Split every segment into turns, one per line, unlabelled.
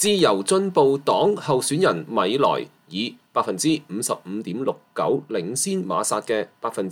自由進步黨候選人米萊以55.69%領先馬薩嘅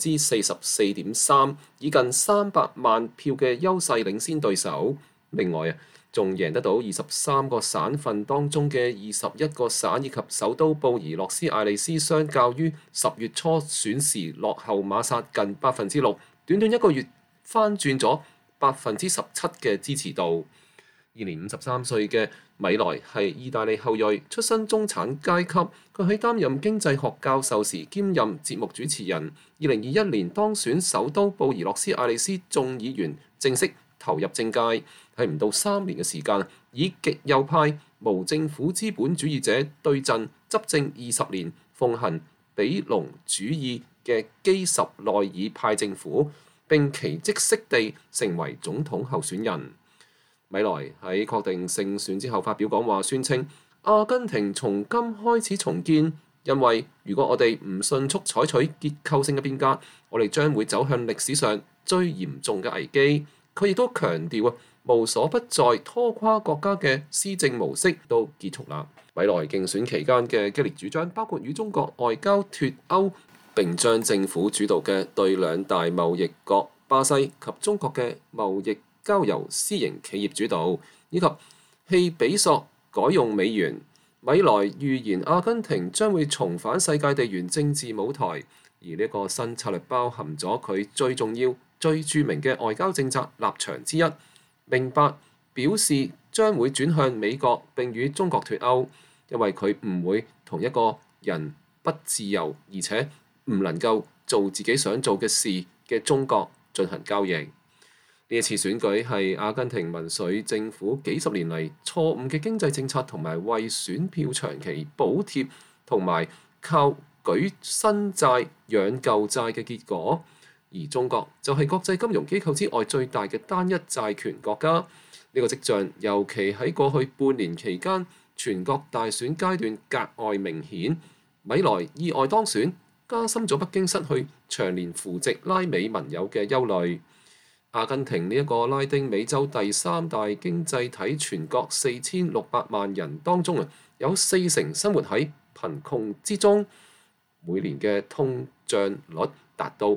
44.3%，以近300萬票嘅優勢領先對手。另外仲贏得到23個省份當中嘅21個省以及首都布宜諾斯艾利斯，相較於10月初選時落後馬薩近6%，短短一個月翻轉咗17%嘅支持度。現年53歲嘅米萊係意大利後裔，出身中產階級。佢喺擔任經濟學教授時兼任節目主持人。2021年當選首都布宜諾斯艾利斯眾議員，正式投入政界。喺唔到3年嘅時間，以極右派無政府資本主義者對陣執政20年、奉行比隆主義嘅基什內爾派政府，並奇蹟式地成為總統候選人。米萊喺確定勝選之後發表講話，宣稱阿根廷從今開始重建，因為如果我哋唔迅速採取結構性嘅變革，我哋將會走向歷史上最嚴重嘅危機。佢亦都強調無所不在拖垮國家嘅施政模式都結束啦。米萊競選期間嘅激烈主張包括與中國外交脫歐，並將政府主導嘅對兩大貿易國巴西及中國嘅貿易交由私營企業主導，以及棄比索改用美元。米萊預言阿根廷將會重返世界地緣政治舞台，而呢個新策略包含咗佢最重要、最著名嘅外交政策立場之一，明白表示將會轉向美國並與中國脫歐，因為佢唔會同一個人不自由而且唔能夠做自己想做嘅事嘅中國進行交易。呢一次選舉係阿根廷民粹政府幾十年嚟錯誤嘅經濟政策同埋為選票長期補貼同埋靠舉新債養舊債嘅結果，而中國就係國際金融機構之外最大嘅單一債權國家。呢個跡象尤其喺過去半年期間全國大選階段格外明顯。米萊意外當選，加深咗北京失去長年扶植拉美盟友嘅憂慮。阿根廷呢一個拉丁美洲第3大經濟體，全國4600萬人當中有40%生活喺貧窮之中，每年嘅通脹率達到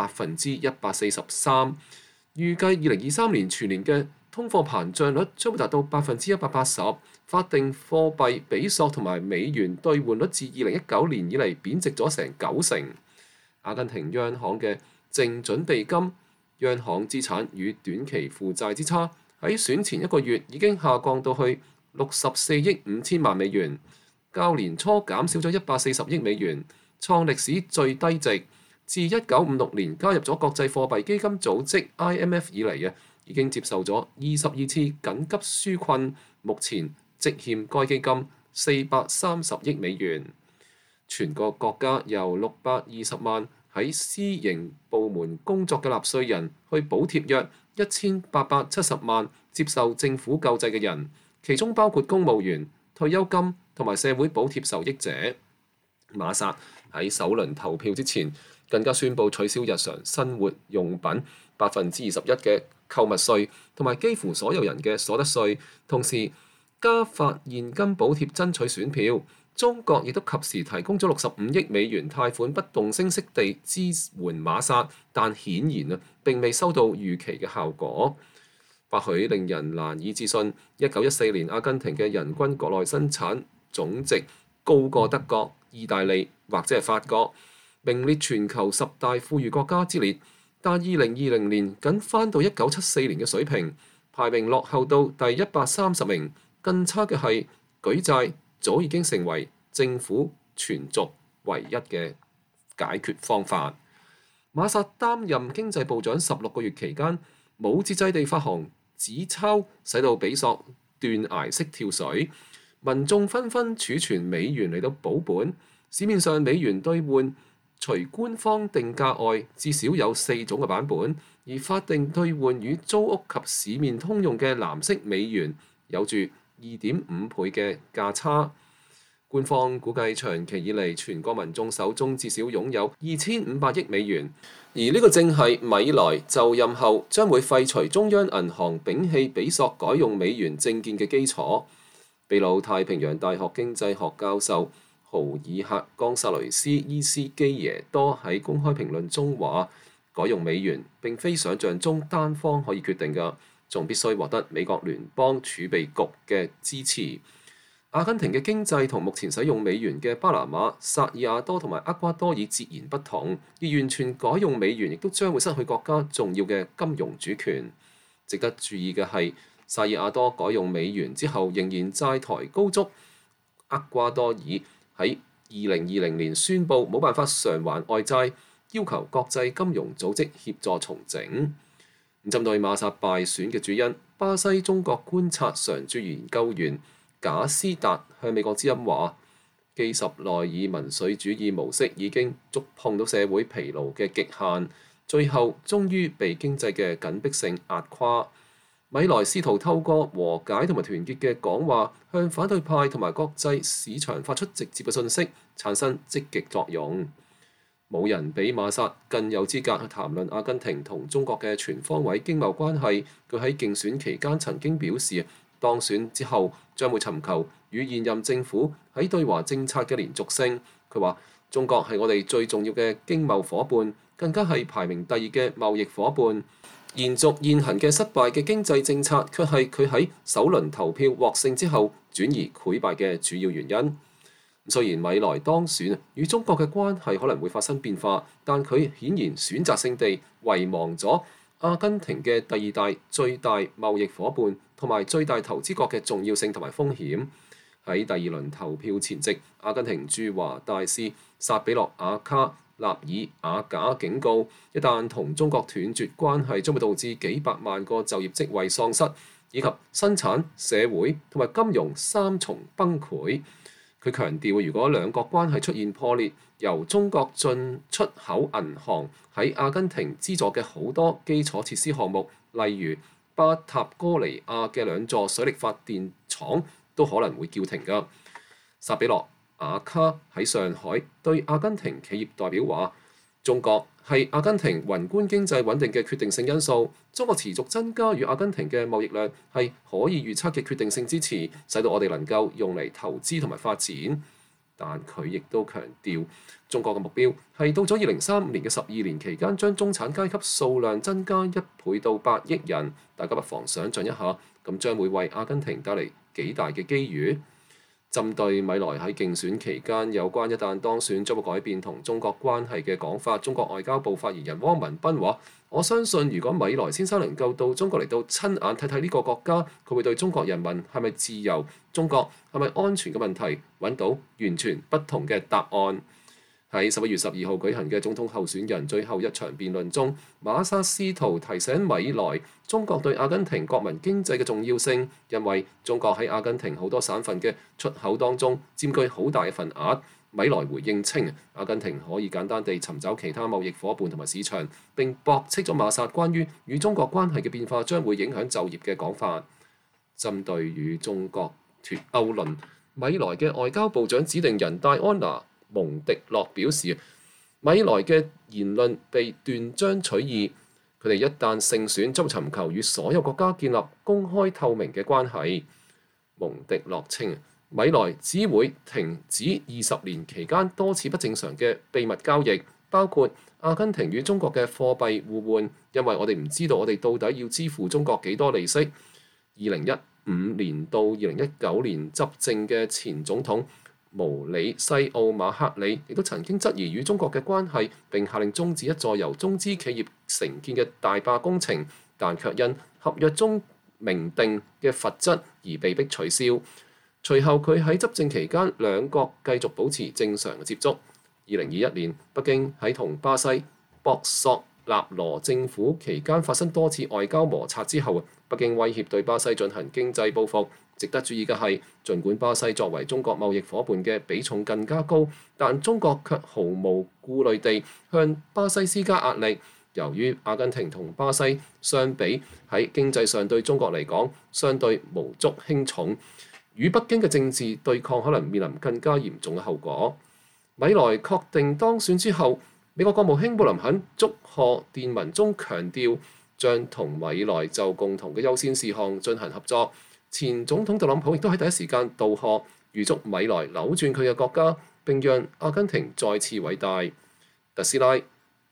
143%，預計2023年全年嘅通貨膨脹率將會達到180%。法定貨幣比索同埋美元兌換率自2019年以嚟貶值咗成90%。阿根廷央行嘅淨準備金、央行資產與短期負債之差喺選前一個月已經下降到去64億5千萬美元，較年初減少咗140億美元，創歷史最低值。自1956年加入咗國際貨幣基金組織 IMF 以嚟已經接受咗22次緊急紓困，目前積欠該基金430億美元。全個國家由620萬喺私營部門工作嘅納稅人去補貼約1870萬接受政府救濟嘅人，其中包括公務員、退休金同埋社會補貼受益者。馬薩喺首輪投票之前更加宣布取消日常生活用品21%嘅購物稅同埋幾乎所有人嘅所得稅，同時加發現金補貼爭取選票。中國亦都及時提供咗65億美元貸款，不動聲色地支援馬薩，但顯然並未收到預期嘅效果。或許令人難以置信，1914年阿根廷嘅人均國內生產總值高過德國、意大利或者係法國，名列全球10大富裕國家之列，但2020年僅翻到1974年嘅水平，排名落後到第130名。更差嘅係舉債早已經成為政府存續唯一嘅解決方法。馬薩擔任經濟部長16個月期間，冇節制地發行紙鈔，使到比索斷崖式跳水，民眾紛紛儲存美元嚟到保本。市面上美元兌換除官方定價外，至少有4種嘅版本，而法定兌換與租屋及市面通用嘅藍色美元有住2.5倍嘅價差。官方估計長期以嚟，全國民眾手中至少擁有2500億美元，而呢個正係米萊就任後將會廢除中央銀行、摒棄比索改用美元政見嘅基礎。 秘魯太平洋大學經濟學教授豪爾克岡薩雷斯伊斯基耶多喺公開評論中話：改用美元並非想像中單方可以決定㗎，仲必須獲得美國聯邦儲備局嘅支持。阿根廷嘅經濟同目前使用美元嘅巴拿馬、薩爾瓦多同埋厄瓜多爾截然不同，而完全改用美元亦都將會失去國家重要嘅金融主權。值得注意嘅係，薩爾瓦多改用美元之後仍然債台高築，厄瓜多爾喺2020年宣布冇辦法償還外債，要求國際金融組織協助重整。針對馬薩敗選嘅主因，巴西中國觀察常駐研究員賈斯達向美國之音話：基什內爾民粹主義模式已經觸碰到社會疲勞嘅極限，最後終於被經濟嘅緊迫性壓垮。米萊試圖透過和解同埋團結嘅講話，向反對派同埋國際市場發出直接嘅訊息，產生積極作用。冇人比馬薩更有資格去談論阿根廷同中國嘅全方位經貿關係。佢喺競選期間曾經表示，當選之後將會尋求與現任政府喺對華政策嘅連續性。佢話：中國係我哋最重要嘅經貿夥伴，更加係排名第2嘅貿易夥伴。延續現行嘅失敗嘅經濟政策，卻係佢喺首輪投票獲勝之後轉而潰敗嘅主要原因。雖然米萊當選，與中國嘅關係可能會發生變化，但佢顯然選擇性地遺忘咗阿根廷嘅第2大最大貿易夥伴同埋最大投資國嘅重要性同埋風險。喺第2輪投票前夕，阿根廷駐華大使薩比洛亞卡納爾瓦賈警告，一旦同中國斷絕關係，將會導致幾百萬個就業職位喪失，以及生產、社會同埋金融3重崩潰。佢強調，如果兩國關係出現破裂，由中國進出口銀行喺阿根廷資助嘅好多基礎設施項目，例如巴塔哥尼亞嘅2座水力發電廠，都可能會叫停㗎。薩比洛亞卡喺上海對阿根廷企業代表話：中國係阿根廷宏觀經濟穩定嘅決定性因素。中國持續增加與阿根廷嘅貿易量係可以預測嘅決定性支持，使到我哋能夠用嚟投資同埋發展。但佢亦都強調，中國嘅目標係到咗2035年嘅12年期間，將中產階級數量增加1倍到8億人。大家不妨想像一下，咁將會為阿根廷帶嚟幾大嘅機遇。針對米萊喺競選期間有關一旦當選將會改變同中國關係嘅講法，中國外交部發言人汪文斌話：我相信如果米萊先生能夠到中國嚟到親眼睇睇呢個國家，佢會對中國人民係咪自由、中國係咪安全嘅問題揾到完全不同嘅答案。喺11月12號舉行嘅總統候選人最後一場辯論中，馬薩試圖提醒米萊中國對阿根廷國民經濟嘅重要性，因為中國喺阿根廷好多省份嘅出口當中佔據好大嘅份額。米萊回應稱，阿根廷可以簡單地尋找其他貿易夥伴同埋市場，並駁斥咗馬薩關於與中國關係嘅變化將會影響就業嘅講法。針對與中國脫歐論，米萊嘅外交部長指定人戴安娜蒙迪諾表示，米萊嘅言論被斷章取義，佢哋一旦勝選，將尋求與所有國家建立公開透明嘅關係。蒙迪諾稱，米萊只會停止20年期間多次不正常嘅秘密交易，包括阿根廷與中國嘅貨幣互換，因為我哋唔知道我哋到底要支付中國幾多利息。2015年到2019年執政嘅前總統毛里西奧馬克里亦都曾經質疑與中國嘅關係，並下令終止一座由中資企業承建嘅大壩工程，但卻因合約中明定嘅罰則而被迫取消。隨後佢喺執政期間，兩國繼續保持正常嘅接觸。2021年，北京喺同巴西博索納羅政府期間發生多次外交摩擦之後，北京威脅對巴西進行經濟報復。值得注意嘅係，儘管巴西作為中國貿易夥伴嘅比重更加高，但中國卻毫無顧慮地向巴西施加壓力。由於阿根廷同巴西相比喺經濟上對中國嚟講相對無足輕重，與北京嘅政治對抗可能面臨更加嚴重嘅後果。米萊確定當選之後，美國國務卿布林肯祝賀電文中強調，將同米萊就共同嘅優先事項進行合作。 前總統特朗普亦都喺第一時間道賀，預祝米萊扭轉佢嘅國家，並讓阿根廷再次偉大。特斯拉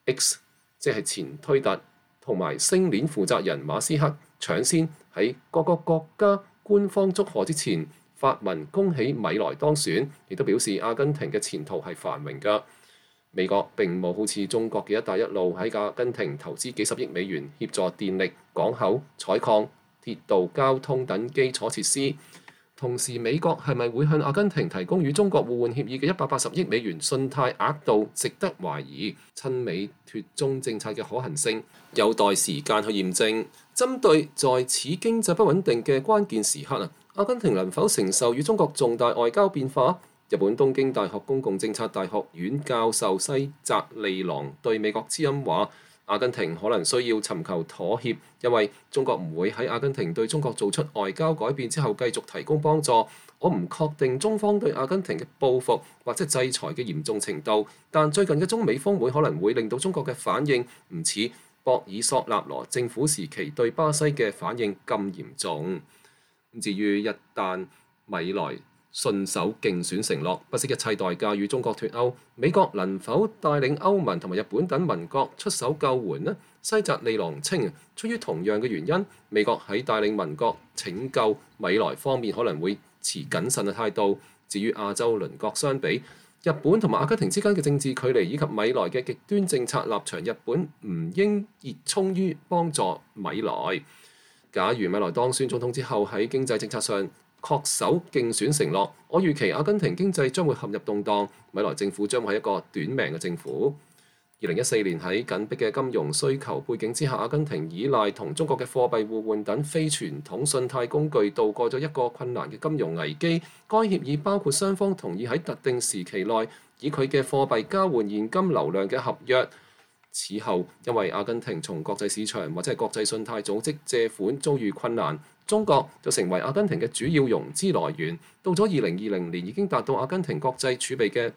X 即係前推特同埋星鏈負責人馬斯克搶先喺各個國家官方祝賀之前發文恭喜米萊當選，亦都表示阿根廷嘅前途係繁榮㗎。美國並冇好似中國嘅一帶一路喺阿根廷投資幾十億美元協助電力、港口、採礦、鐵道、交通等基礎設施。同時，美國係咪會向阿根廷提供與中國互換協議嘅180億美元信貸額度，值得懷疑。親美脫中政策嘅可行性有待時間去驗證。針對在此經濟不穩定嘅關鍵時刻，阿根廷能否承受與中國重大外交變化？日本東京大學公共政策大學院教授西澤利郎對美國之音話：阿根廷可能需要尋求妥協，因為中國唔會喺阿根廷對中國做出外交改變之後繼續提供幫助。我唔確定中方對阿根廷嘅報復或者制裁嘅嚴重程度，但最近嘅中美峰會可能會令到中國嘅反應唔似博爾索納羅政府時期對巴西嘅反應咁嚴重。至於一旦米萊信守競選承諾，不惜一切代價與中國脫歐，美國能否帶領歐盟同埋日本等盟國出手救援呢？西澤利郎稱，出於同樣嘅原因，美國喺帶領盟國拯救米萊方面可能會持謹慎嘅態度。至於亞洲鄰國相比，日本同埋阿根廷之間嘅政治距離以及米萊嘅極端政策立場，日本唔應熱衷於幫助米萊。假如米萊當選總統之後喺經濟政策上恪守競選承諾，我預期阿根廷經濟將會陷入動盪，米萊政府將會係一個短命嘅政府。2014年喺緊迫嘅金融需求背景之下，阿根廷依賴同中國嘅貨幣互換等非傳統信貸工具度過咗一個困難嘅金融危機。該協議包括雙方同意喺特定時期內以佢嘅貨幣交換現金流量嘅合約。此後，因為阿根廷從國際市場或者係國際信貸組織借款遭遇困難，中國就成為阿根廷嘅主要融資來源。到咗2020年，已經達到阿根廷國際儲備嘅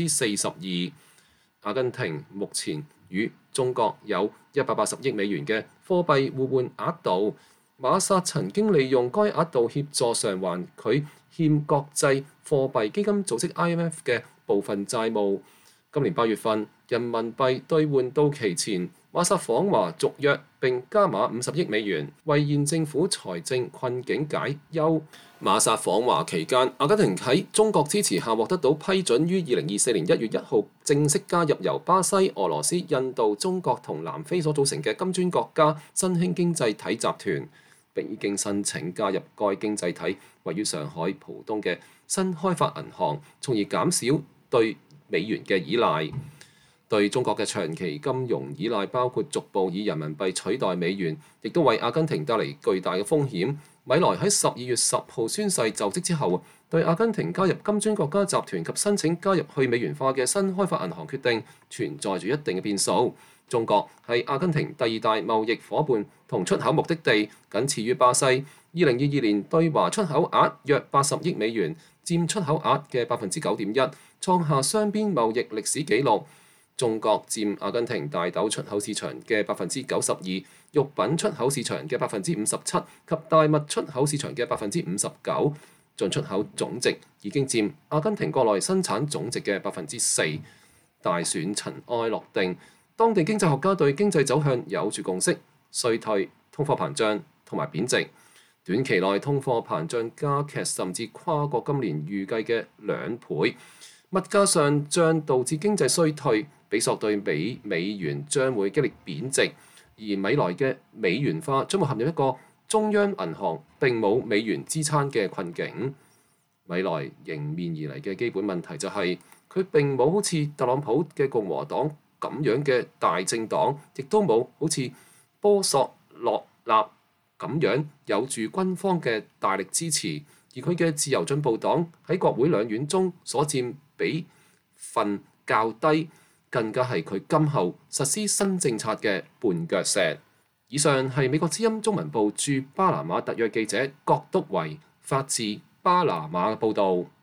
42%。阿根廷目前與中國有180億美元嘅貨幣互換額度。馬薩曾經利用該額度協助償還佢欠國際貨幣基金組織 IMF 嘅部分債務。今年8月份，人民幣兌換到期前，馬薩訪華續約並加碼50億美元，為現政府財政困境解憂。馬薩訪華期間，阿根廷喺中國支持下獲得到批准，於2024年1月1號正式加入由巴西、俄羅斯、印度、中國同南非所組成嘅金磚國家新興經濟體集團，並已經申請加入該經濟體位於上海浦東嘅新開發銀行，從而減少對美元嘅依賴。對中國嘅長期金融依賴，包括逐步以人民幣取代美元，亦都為阿根廷帶嚟巨大嘅風險。米萊喺12月10號宣誓就職之後，對阿根廷加入金磚國家集團及申請加入去美元化嘅新開發銀行決定存在住一定嘅變數。中國係阿根廷第2大貿易伙伴同出口目的地，僅次於巴西。2022年對華出口額約80億美元，佔出口額嘅9.1%，創下雙邊貿易歷史紀錄。中國佔阿根廷大豆出口市場嘅92%，肉品出口市場嘅57%及大麥出口市場嘅59%，進出口總值已經佔阿根廷國內生產總值嘅4%。大選塵埃落定，當地經濟學家對經濟走向有住共識，衰退、通貨膨脹同埋貶值。短期內通貨膨脹加劇，甚至跨過今年預計嘅2倍。物價上漲導致經濟衰退，比索對美元將會激烈貶值，而米萊嘅美元化將會陷入一個中央銀行並冇美元支撐嘅困境。米萊迎面而嚟嘅基本問題就係佢並冇好似特朗普嘅共和黨咁樣嘅大政黨，亦都冇好似波索洛納咁樣有住軍方嘅大力支持，而佢嘅自由進步黨喺國會兩院中所佔比分較低，更加係佢今後實施新政策嘅絆腳石。以上係美國之音中文部駐巴拿馬特約記者郭篤維發自巴拿馬嘅報導。